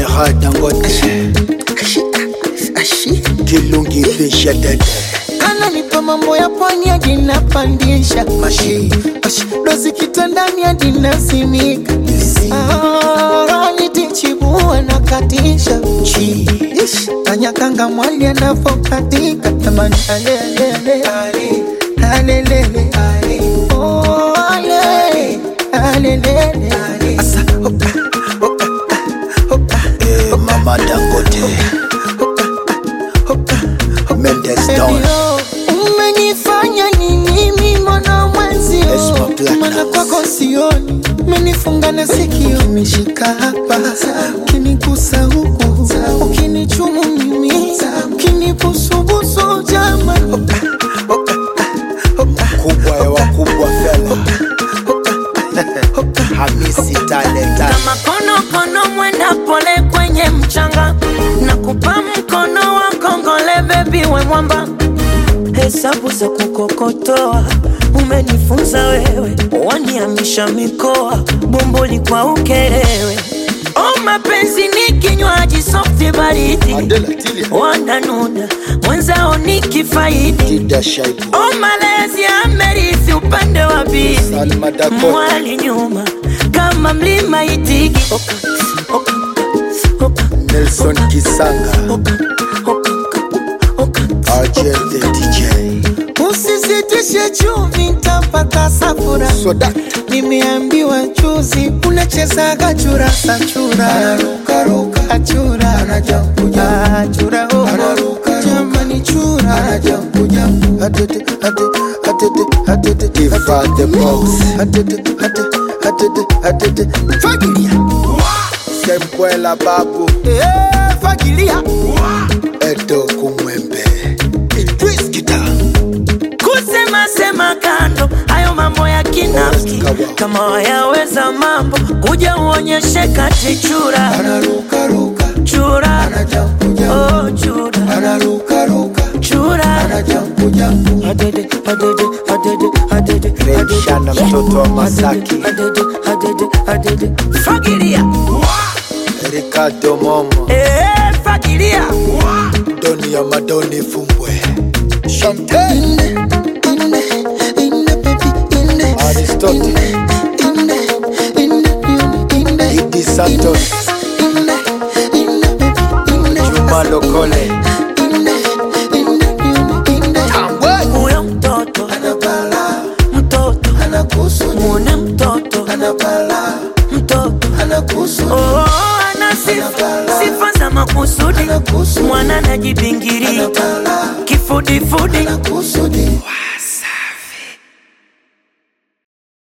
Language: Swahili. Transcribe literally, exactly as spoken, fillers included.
General Dangote Ashi Kilungi Fisha Dede Kana nipa mambo ya pwani ya jina pandisha Mashi Ashi Dozi kitandani ya jina simika Ah, nitichibua na katisha Chi Ish Tanyakanga mwali ya nafokatika Tamani alelele Alelele Oh ale Alelele Asa Hoka Hoka Hoka Eh Mama Dangote Hoka Hoka Mendes Down Umenifanya nini mimona mwenzio Mana kwako sioni Menifunga na sikio Ukinishika hapa Ukinigusa huku Ukinichumu mimi Ukinibusubusu jama Kubwa ya wakubwa fela Hamisi talenta Kama kono kono mwenda pole kwenye mchanga Na kupa mkono wa kongole baby we mwamba Hesabu za kukokotoa Umenifunza wewe Waniamisha mikoa Bomboli kwa ukelewe Oh mapenzi ni kinywaji softi baridi Wananuna Mwenzao ni kifaidi Tida Shaibu Oh malezi amerithi upande wa bizi Salma Dakota Mwali nyuma Kama mlima itigi Oka, oka, oka Nelson Kisanga Oka, oka, oka R J the D J Usisitishe chumvi nitapata safura Soda Nimeambiwa chuzi unacheza gachura sachura Anaruka ruka Achura Anajampu jampu Achura oh Anaruka Jamani chura Anajampu jampu Atete atete atete atete Tifa the box Atete atete atete atete Fagilia Sempuela babu Eh fagilia Edo kumwembe Idris Gita Kusema sema kando Hayo mambo ya kinafiki Kama wayaweza mambo Kuja uonyeshe kati chura Anaruka ruka Chura Anajampu jampu Oh chura Anaruka ruka Chura Anajampu jampu Adede, adede, adede, adede Rejana mtoto wa Masaki Adede, adede, adede Fagilia Ricardo Momo Eh, fagilia Doni ya Madoni Fumbwe Chantel Inde Inde Inde baby Inde Aristotle Inde Inde Inde Idi Santos Inde Inde baby Inde Juma Lokole Inde Inde Inde Tambwe Uyo mtoto Anabala Mtoto Anakusudi Mwone mtoto Anabala Mtoto Anakusudi Oh, ana sifa Sifa za makusudi Mwana najibingiri Kifudi fudi Anakusudi